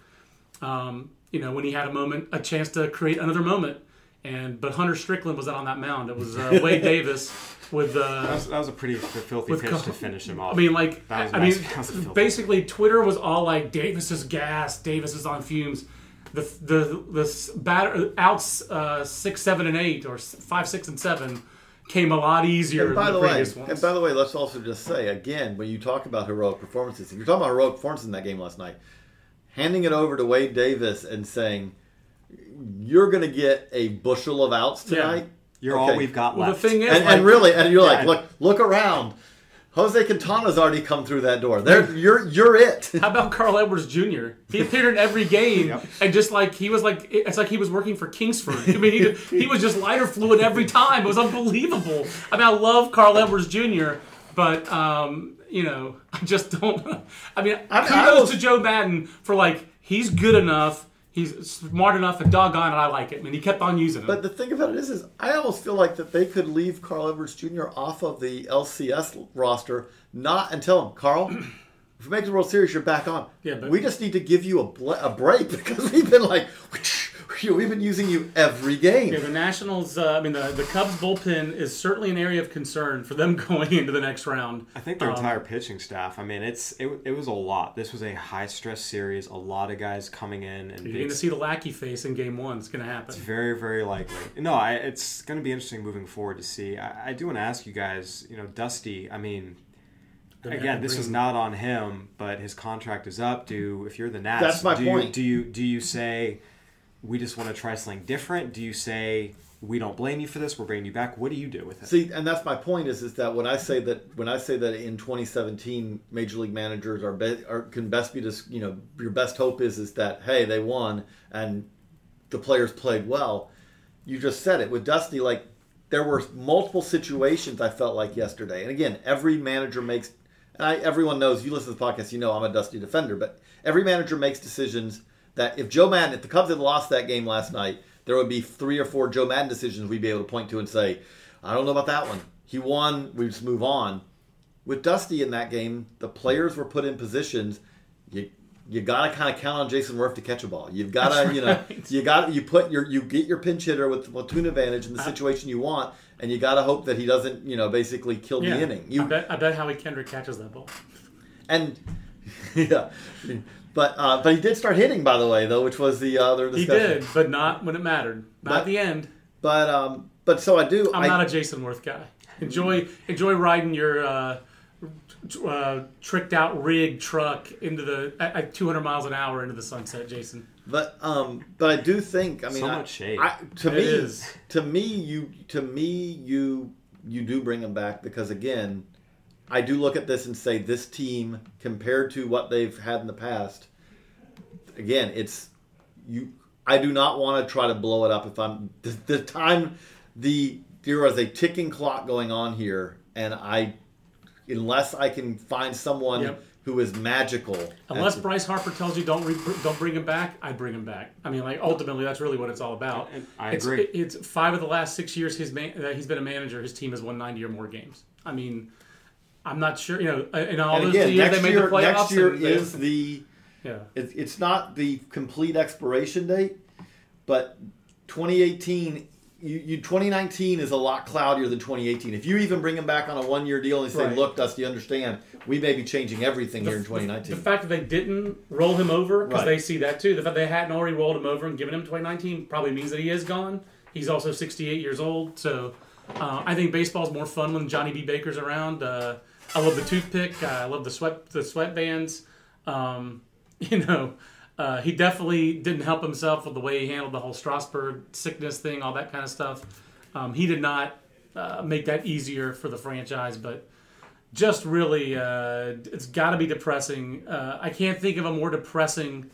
Um, you know, when he had a moment, a chance to create another moment, and but Hunter Strickland was out on that mound. It was uh, Wade Davis with That uh, was, that was a pretty filthy with pitch co- to finish him off. I mean, like, That was I nice. mean, That was a filthy basically, Twitter was all like, Davis is gassed, Davis is on fumes. The the the batter outs uh, six, seven, and eight, or five, six, and seven came a lot easier And by than the the way, previous ones. and by the way, let's also just say again, when you talk about heroic performances, if you're talking about heroic performances in that game last night, handing it over to Wade Davis and saying, "You're going to get a bushel of outs tonight." You're Okay. all we've got well, the left. thing is, And, like, and really, and you're like, Yeah. look, look around. Jose Quintana's already come through that door. There, you're, you're it. how about Carl Edwards Junior? He appeared in every game, Yep. and just like he was like, it's like he was working for Kingsford. I mean, he, he was just lighter fluid every time. It was unbelievable. I mean, I love Carl Edwards Junior, but um, you know, I just don't. I mean, I mean, kudos I was- to Joe Madden for like he's good enough, he's smart enough, and doggone it, I like it. And he kept on using it. But the thing about it is, is I almost feel like that they could leave Carl Edwards Junior off of the L C S roster, not and tell him, Carl, if we make the World Series, you're back on. Yeah, but- we just need to give you a, bl- a break because we've been like, we've been using you every game. Yeah, the Nationals, uh, I mean, the, the Cubs bullpen is certainly an area of concern for them going into the next round. I think their Um, entire pitching staff. I mean, it's it, it was a lot. This was a high stress series. A lot of guys coming in, and You're going to it's see the lackey face in game one. It's going to happen. very very likely. No, I, it's going to be interesting moving forward to see. I, I do want to ask you guys. You know, Dusty. I mean. man Again, this green. is not on him, but his contract is up. Do if you're the Nats, That's my do point. You, do you do you say we just want to try something different? Do you say we don't blame you for this? We're bringing you back. What do you do with it? See, and that's my point is is that when I say that when I say that in twenty seventeen major league managers are, be, are can best be just you know your best hope is is that hey they won and the players played well. You just said it with Dusty. Like there were multiple situations I felt like yesterday, and again every manager makes. And I, everyone knows you listen to the podcast. You know I'm a Dusty defender, but every manager makes decisions that if Joe Madden, if the Cubs had lost that game last night, there would be three or four Joe Madden decisions we'd be able to point to and say, I don't know about that one. He won. We just move on. With Dusty in that game, the players were put in positions. You, you gotta kind of count on Jason Worth to catch a ball. You've gotta, That's you know, right. you got you put your you get your pinch hitter with platoon advantage in the situation you want, and you gotta hope that he doesn't, you know, basically kill Yeah. the inning. You I bet I bet Howie Kendrick catches that ball. and yeah, but uh, but he did start hitting, by the way, though, which was the other He discussion. did, but not when it mattered. Not But- at the end. But um, but so I do. I'm I, not a Jason Worth guy. Enjoy enjoy riding your uh, uh, tricked out rig truck into the at, at two hundred miles an hour into the sunset, Jason. But um, but I do think. I mean, So I, much shade. I, to It me, is. to me, you to me you you do bring him back because again, I do look at this and say this team compared to what they've had in the past. Again, it's you. I do not want to try to blow it up. If I'm the, the time, the there is a ticking clock going on here, and I, unless I can find someone Yep. who is magical, Unless at- Bryce Harper tells you don't re- don't bring him back, I bring him back. I mean, like ultimately, that's really what it's all about. And I it's, agree. it- it's five of the last six years his man, that he's been a manager. His team has won ninety or more games. I mean, I'm not sure. You know, in all and those again, years next they made year, the playoffs. next year and they- is the. yeah. It's it's not the complete expiration date, but twenty eighteen, you, you twenty nineteen is a lot cloudier than twenty eighteen. If you even bring him back on a one year deal and say, Right. "Look, Dusty, understand, we may be changing everything here in twenty nineteen." The fact that they didn't roll him over, because Right. they see that too. The fact they hadn't already rolled him over and given him twenty nineteen probably means that he is gone. He's also sixty-eight years old. So uh, I think baseball's more fun when Johnny B. Baker's around. Uh, I love the toothpick. Uh, I love the sweat the sweatbands. Um, you know, uh, he definitely didn't help himself with the way he handled the whole Strasburg sickness thing, all that kind of stuff. Um, he did not uh, make that easier for the franchise, but just really, uh, it's got to be depressing. Uh, I can't think of a more depressing,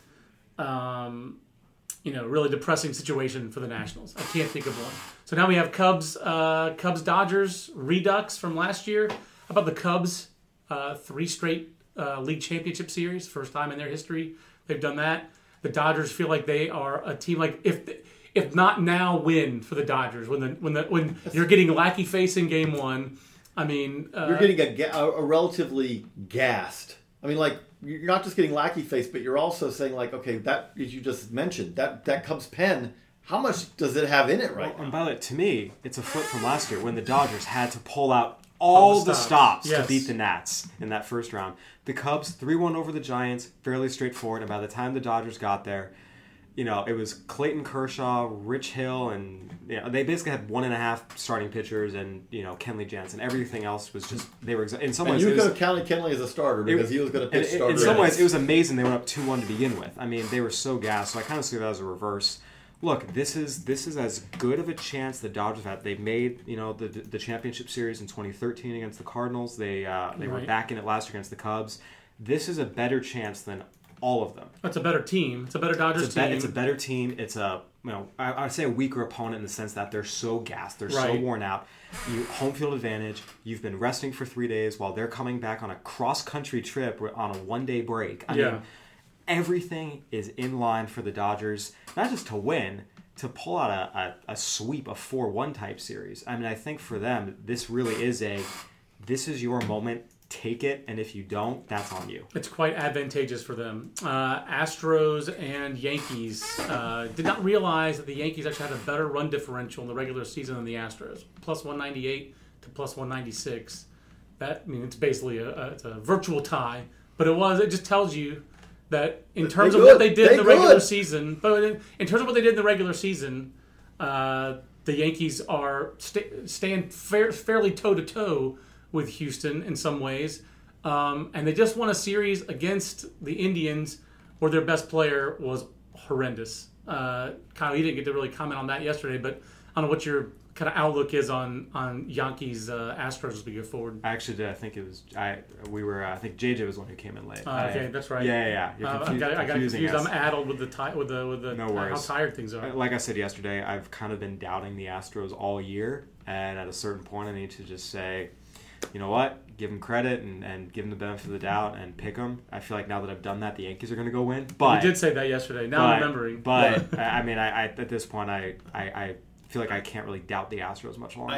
um, you know, really depressing situation for the Nationals. I can't think of one. So now we have Cubs, uh, Cubs Dodgers redux from last year. How about the Cubs? Uh, three straight uh, league championship series, first time in their history they've done that. The Dodgers feel like they are a team like if if not now, when for the Dodgers when the when the when you're getting Lackey face in game one. I mean, uh, You're getting a, ga- a, a relatively gassed. I mean, like you're not just getting lackey face, but you're also saying like, okay, that as you just mentioned, that that Cubs pen, how much does it have in it right And now? by the way, to me, it's a flip from last year when the Dodgers had to pull out all, All the the stops. stops Yes. to beat the Nats in that first round. The Cubs three one over the Giants, fairly straightforward. And by the time the Dodgers got there, you know, it was Clayton Kershaw, Rich Hill, and you know, they basically had one and a half starting pitchers, and you know, Kenley Jansen. Everything else was just they were exa- in some And ways. you it could was- have counted Kenley as a starter because it- he was going to in, pitch in- starter. in some innings. ways, it was amazing they went up two one to begin with. I mean, they were so gassed. So I kind of see that as a reverse. Look, this is this is as good of a chance the Dodgers had. They made you know the the championship series in twenty thirteen against the Cardinals. They uh, they were Right. back in it last year against the Cubs. This is a better chance than all of them. that's a better team. It's a better Dodgers It's a, be- team. it's a better team. It's a you know I, I would say a weaker opponent in the sense that they're so gassed, they're so Right. worn out. You home field advantage. You've been resting for three days while they're coming back on a cross country trip on a one day break. I Yeah. mean, everything is in line for the Dodgers, not just to win, to pull out a, a, a sweep, a four one type series. I mean, I think for them, this really is a, this is your moment, take it, and if you don't, that's on you. It's quite advantageous for them. Uh, Astros and Yankees uh, did not realize that the Yankees actually had a better run differential in the regular season than the Astros, plus one ninety-eight to plus one ninety-six. That I mean, it's basically a, a, it's a virtual tie, but it was. It just tells you that in terms They of what good. they did They in the regular good. season, but in, in terms of what they did in the regular season, uh, the Yankees are sta stand fair, fairly toe to toe with Houston in some ways, um, and they just won a series against the Indians where their best player was horrendous. Uh, Kyle, you didn't get to really comment on that yesterday, but I don't know what your kind of outlook is on on Yankees uh, Astros as we go forward. I actually did. I think it was I. We were. Uh, I think J J was the one who came in late. Uh, I- okay, that's right. Yeah, yeah, yeah. You're Uh, I confu- got, I got confusing confused. us. I'm addled with the ti- with the with the No how worries. tired things are. Like I said yesterday, I've kind of been doubting the Astros all year, and at a certain point, I need to just say, you know what? Give them credit and, and give them the benefit of the doubt and pick them. I feel like now that I've done that, the Yankees are going to go win. But You did say that yesterday. Now but, I'm remembering. But I I mean, I, I at this point, I, I I feel like I can't really doubt the Astros much longer. I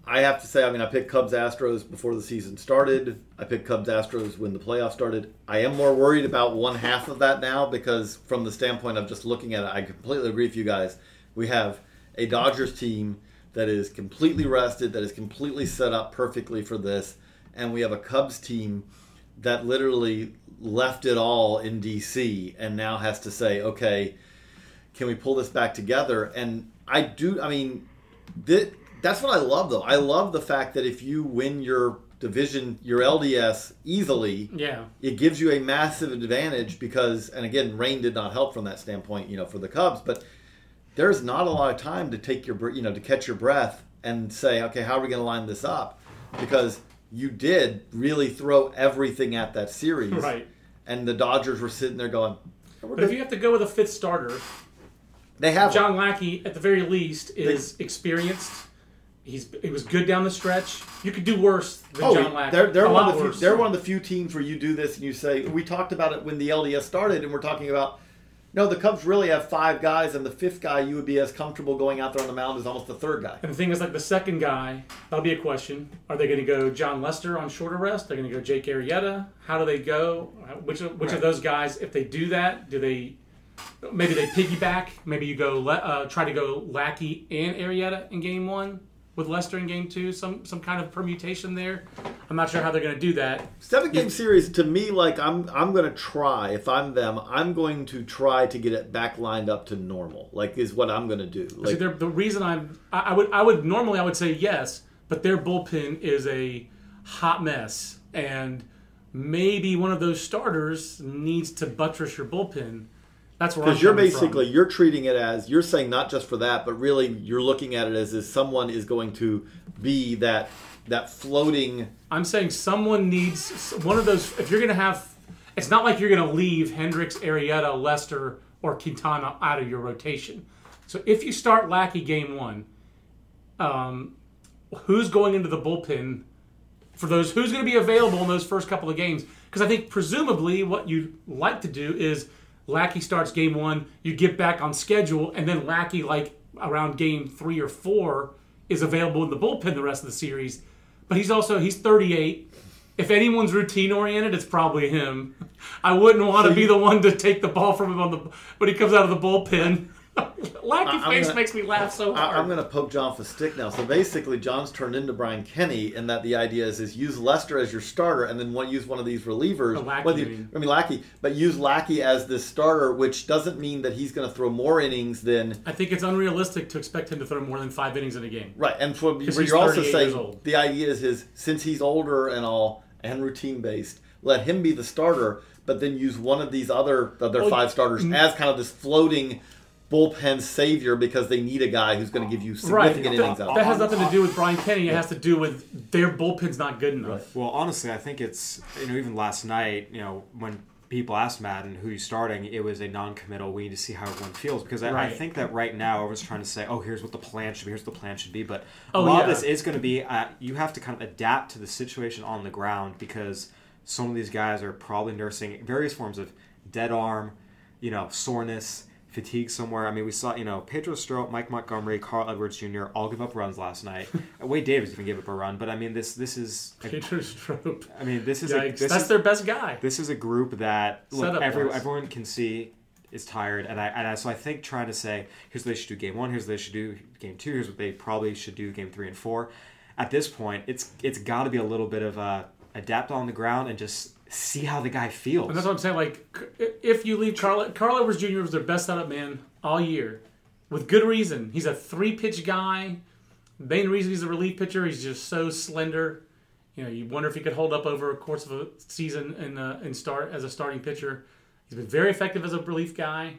I have to say, I mean, I picked Cubs-Astros before the season started. I picked Cubs-Astros when the playoffs started. I am more worried about one half of that now because from the standpoint of just looking at it, I completely agree with you guys. We have a Dodgers team that is completely rested, that is completely set up perfectly for this, and we have a Cubs team that literally left it all in D C and now has to say, okay, can we pull this back together? And I do, I mean, th- that's what I love, though. I love the fact that if you win your division, your L D S easily, yeah, it gives you a massive advantage because, and again, rain did not help from that standpoint, you know, for the Cubs, but there's not a lot of time to take your, you know, to catch your breath and say, okay, how are we going to line this up? Because you did really throw everything at that series. Right. And the Dodgers were sitting there going, but if you have to go with a fifth starter, they have John Lackey, at the very least, is they, experienced. He's he was good down the stretch. You could do worse than oh, John Lackey. They're, they're, a one lot of the few, worse. they're one of the few teams where you do this and you say, we talked about it when the L D S started, and we're talking about, no, the Cubs really have five guys, and the fifth guy you would be as comfortable going out there on the mound as almost the third guy. And the thing is, like the second guy, that'll be a question. Are they going to go John Lester on shorter rest? They're going to go Jake Arrieta? How do they go? Which which right. of those guys, if they do that, do they maybe they piggyback? Maybe you go uh, try to go Lackey and Arrieta in game one with Lester in game two, some some kind of permutation there. I'm not sure how they're going to do that. Seven game series, to me, like I'm I'm going to try, if I'm them, I'm going to try to get it back lined up to normal, like is what I'm going to do. Like, See, the reason I'm, I, I would, I would normally I would say yes, but their bullpen is a hot mess, and maybe one of those starters needs to buttress your bullpen. That's where I'm Because you're coming basically, from. you're treating it as, you're saying not just for that, but really you're looking at it as if someone is going to be that that floating... I'm saying someone needs, one of those, if you're going to have, it's not like you're going to leave Hendricks, Arrieta, Lester, or Quintana out of your rotation. So if you start Lackey game one, um, who's going into the bullpen for those, who's going to be available in those first couple of games? Because I think presumably what you'd like to do is Lackey starts game one, you get back on schedule, and then Lackey, like around game three or four, is available in the bullpen the rest of the series. But he's also, he's thirty-eight. If anyone's routine oriented, it's probably him. I wouldn't want so to be you, the one to take the ball from him on the when he comes out of the bullpen. Lackey I'm face gonna, makes me laugh so hard. I'm going to poke John for stick now. So basically, John's turned into Brian Kenny, and that the idea is is use Lester as your starter, and then one, use one of these relievers. Oh, Lackey, you, I mean. I mean Lackey, but use Lackey as this starter, which doesn't mean that he's going to throw more innings than. I think it's unrealistic to expect him to throw more than five innings in a game. Right, and for, you're also saying the idea is is since he's older and all and routine based, let him be the starter, but then use one of these other other well, five starters mm-hmm. as kind of this floating bullpen savior because they need a guy who's going to give you significant right. innings that, out. That has nothing to do with Brian Kenny. It has to do with their bullpen's not good enough. Right. Well, honestly, I think it's, you know, even last night, you know, when people asked Madden who he's starting, it was a non-committal. We need to see how everyone feels because I, right. I think that right now everyone's trying to say, oh, here's what the plan should be, here's what the plan should be. But a oh, lot yeah. of this is going to be, uh, you have to kind of adapt to the situation on the ground because some of these guys are probably nursing various forms of dead arm, you know, soreness, fatigue somewhere. I mean, we saw, you know, Pedro Strop, Mike Montgomery, Carl Edwards Junior all give up runs last night. Wade Davis even gave up a run, but I mean, this this is a, Pedro Strop. I mean, this is Yikes. a, this that's is, their best guy. This is a group that look, every, was. everyone can see is tired, and I and I, so I think trying to say here's what they should do game one, here's what they should do game two, here's what they probably should do game three and four. At this point, it's it's got to be a little bit of a adapt on the ground and just see how the guy feels. And that's what I'm saying. Like, if you leave Carl, Carl Edwards Junior was their best setup man all year, with good reason. He's a three-pitch guy. Main reason he's a relief pitcher, he's just so slender. You know, you wonder if he could hold up over a course of a season and uh, and start as a starting pitcher. He's been very effective as a relief guy,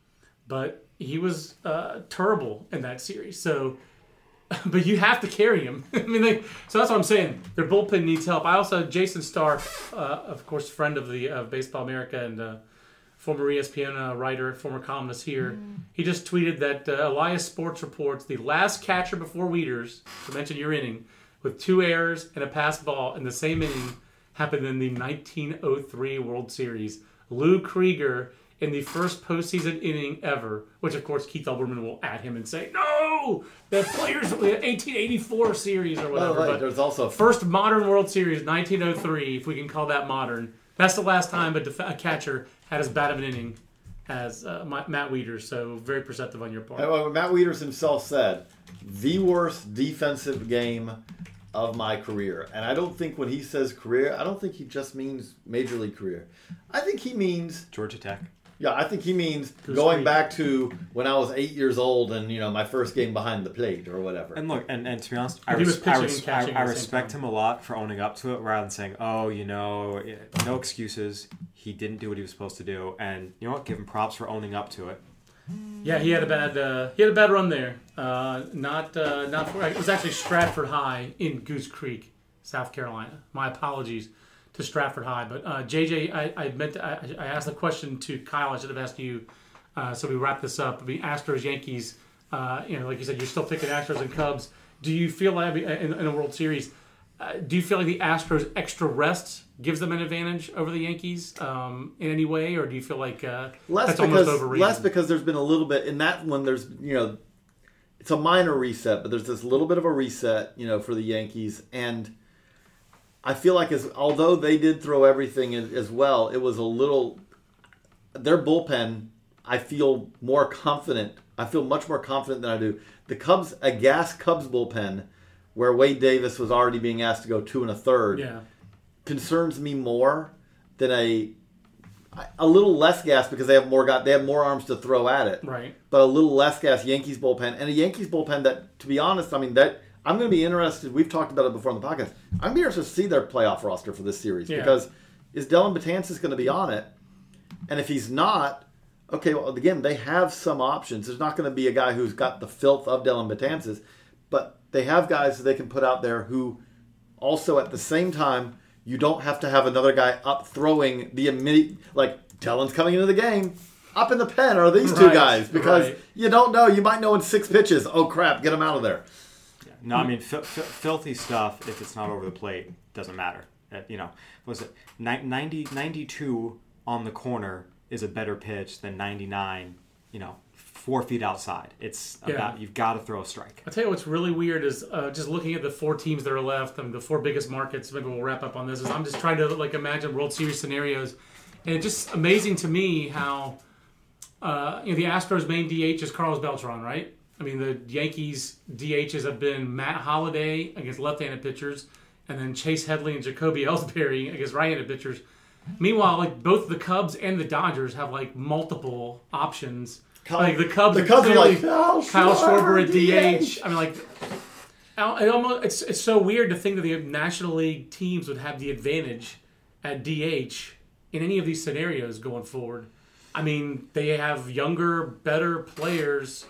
but he was uh, terrible in that series. So, but you have to carry him. I mean, they, so that's what I'm saying. Their bullpen needs help. I also, Jason Starr, uh, of course, friend of the of Baseball America and uh, former E S P N uh, writer, former columnist here. Mm. He just tweeted that uh, Elias Sports reports the last catcher before Wieters, to mention your inning, with two errors and a passed ball in the same inning happened in the nineteen oh three World Series. Lou Krieger in the first postseason inning ever, which of course Keith Olbermann will at him and say, no, the players, the eighteen eighty-four series or whatever. By the way, but there's also first modern World Series, nineteen oh three, if we can call that modern. That's the last time a, def- a catcher had as bad of an inning as uh, Matt Wieters, so very perceptive on your part. Well, Matt Wieters himself said, the worst defensive game of my career. And I don't think when he says career, I don't think he just means Major League career. I think he means... Georgia Tech. Yeah, I think he means Goose going Creek. back to when I was eight years old and, you know, my first game behind the plate or whatever. And look, and, and to be honest, I, He was res- I, pitching res- and catching I, I at the same respect time. him a lot for owning up to it rather than saying, oh, you know, no excuses. He didn't do what he was supposed to do. And you know what? Give him props for owning up to it. Yeah, he had a bad uh, he had a bad run there. Uh, not uh, not for, it was actually Stratford High in Goose Creek, South Carolina. My apologies to Stratford High, but uh, J J, I, I meant to, I, I asked the question to Kyle. I should have asked you. Uh, so we wrap this up. I mean, Astros, Yankees. Uh, you know, like you said, you're still picking Astros and Cubs. Do you feel like in, in a World Series? Uh, do you feel like the Astros' extra rest gives them an advantage over the Yankees um, in any way, or do you feel like uh, Less that's because, almost overrated? less because there's been a little bit in that one. There's you know, it's a minor reset, but there's this little bit of a reset, you know, for the Yankees. And I feel like as although they did throw everything as, as well, it was a little their bullpen. I feel more confident. I feel much more confident than I do. The Cubs, a gas Cubs bullpen, where Wade Davis was already being asked to go two and a third. Yeah. Concerns me more than a a little less gas because they have more got they have more arms to throw at it. Right. But a little less gas Yankees bullpen and a Yankees bullpen that, to be honest, I mean that I'm going to be interested. We've talked about it before on the podcast. I'm going to be interested to see their playoff roster for this series Yeah. because is Dellin Betances going to be on it? And if he's not, okay, well again they have some options. There's not going to be a guy who's got the filth of Dellin Betances, but they have guys that they can put out there who also at the same time. You don't have to have another guy up throwing the immediate, like, Dellin's coming into the game. Up in the pen are these two Right, guys because right. you don't know. You might know in six pitches. Oh, crap, get him out of there. No, I mean, fi- fi- filthy stuff, if it's not over the plate, doesn't matter. Uh, you know, what was it? Ni- ninety, ninety-two on the corner is a better pitch than ninety-nine, you know, four feet outside. It's Yeah. about, you've got to throw a strike. I'll tell you what's really weird is uh, just looking at the four teams that are left, I mean, the four biggest markets, maybe we'll wrap up on this, is I'm just trying to like imagine World Series scenarios. And it's just amazing to me how uh, you know, the Astros' main D H is Carlos Beltran, right? I mean, the Yankees' D Hs have been Matt Holliday against left-handed pitchers, and then Chase Headley and Jacoby Ellsbury against right-handed pitchers. Meanwhile, like both the Cubs and the Dodgers have like multiple options. Like the Cubs, The Cubs are clearly like, Kyle Kyle Schwarber at D H. D H. I mean, like, it almost it's it's so weird to think that the National League teams would have the advantage at D H in any of these scenarios going forward. I mean, they have younger, better players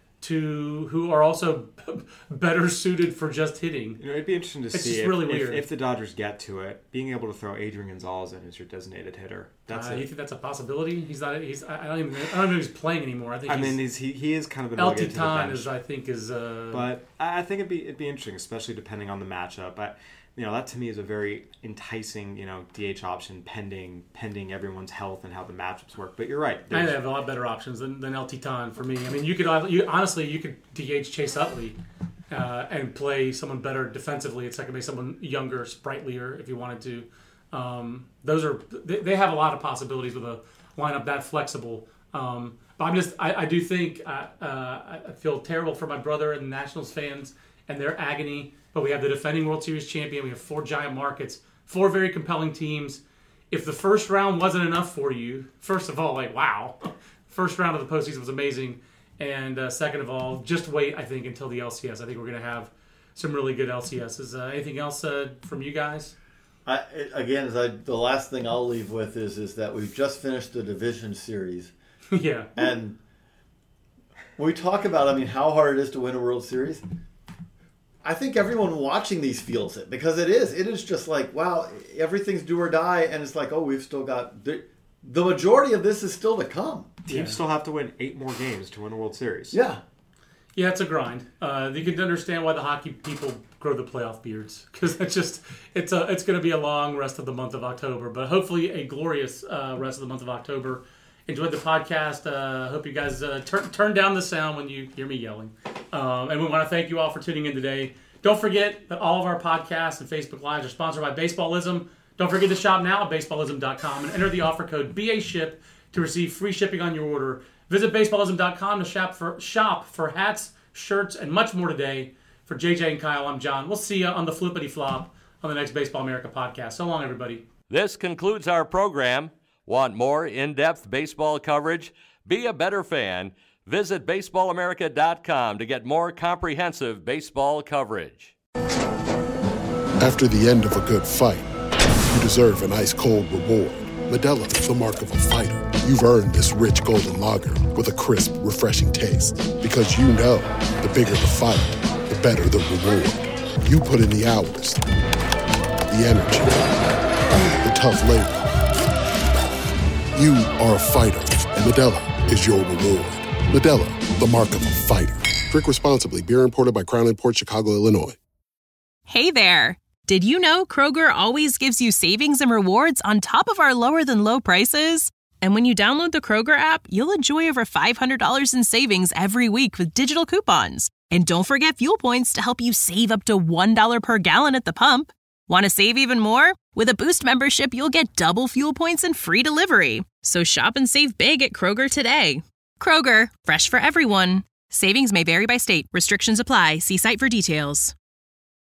to who are also better suited for just hitting. You know, it'd be interesting to It's see just if, really if, weird. if the Dodgers get to it, being able to throw Adrian Gonzalez in as your designated hitter. That's Uh, it. you think that's a possibility? He's not. He's. I don't even. I don't know if he's playing anymore. I think. I he's, mean, he's, he he is kind of been El relegated to the Titan bench. is. I think is. Uh, But I I think it'd be it'd be interesting, especially depending on the matchup. I, you know, that to me is a very enticing, you know, D H option pending pending everyone's health and how the matchups work. But you're right. I there's- have a lot better options than, than El Titan for me. I mean, you could you, honestly you could D H Chase Utley uh, and play someone better defensively at second base, someone younger, sprightlier if you wanted to. Um, those are they, they have a lot of possibilities with a lineup that flexible. Um, but I'm just I, I do think uh, uh, I feel terrible for my brother and Nationals fans and their agony. But we have the defending World Series champion. We have four giant markets, four very compelling teams. If the first round wasn't enough for you, first of all, like, wow. First round of the postseason was amazing. And uh, second of all, just wait, I think, until the L C S. I think we're going to have some really good L C Ss. Uh, anything else uh, from you guys? I, again, as I, the last thing I'll leave with is is that we've just finished the division series. Yeah. And when we talk about, I mean, how hard it is to win a World Series, I think everyone watching these feels it because it is. It is just like, wow, everything's do or die, and it's like, oh, we've still got the, the majority of this is still to come. Teams Yeah. still have to win eight more games to win a World Series. Yeah. Yeah, it's a grind. Uh, you can understand why the hockey people grow the playoff beards because it's just it's a it's going to be a long rest of the month of October, but hopefully a glorious uh, rest of the month of October. enjoyed the podcast. Uh, hope you guys uh, turn turn down the sound when you hear me yelling. Um, and we want to thank you all for tuning in today. Don't forget that all of our podcasts and Facebook Lives are sponsored by Baseballism. Don't forget to shop now at baseballism dot com and enter the offer code B A SHIP to receive free shipping on your order. Visit baseballism dot com to shop for shop for hats, shirts, and much more today. For J J and Kyle, I'm John. We'll see you on the flippity flop on the next Baseball America podcast. So long, everybody. This concludes our program. Want more in-depth baseball coverage? Be a better fan. Visit baseball america dot com to get more comprehensive baseball coverage. After the end of a good fight, you deserve an ice-cold reward. Modelo is the mark of a fighter. You've earned this rich golden lager with a crisp, refreshing taste. Because you know, the bigger the fight, the better the reward. You put in the hours, the energy, the tough labor. You are a fighter, and Modelo is your reward. Modelo, the mark of a fighter. Drink responsibly. Beer imported by Crown Imports, Chicago, Illinois. Hey there! Did you know Kroger always gives you savings and rewards on top of our lower-than-low prices? And when you download the Kroger app, you'll enjoy over five hundred dollars in savings every week with digital coupons. And don't forget fuel points to help you save up to one dollar per gallon at the pump. Want to save even more? With a Boost membership, you'll get double fuel points and free delivery. So shop and save big at Kroger today. Kroger, fresh for everyone. Savings may vary by state. Restrictions apply. See site for details.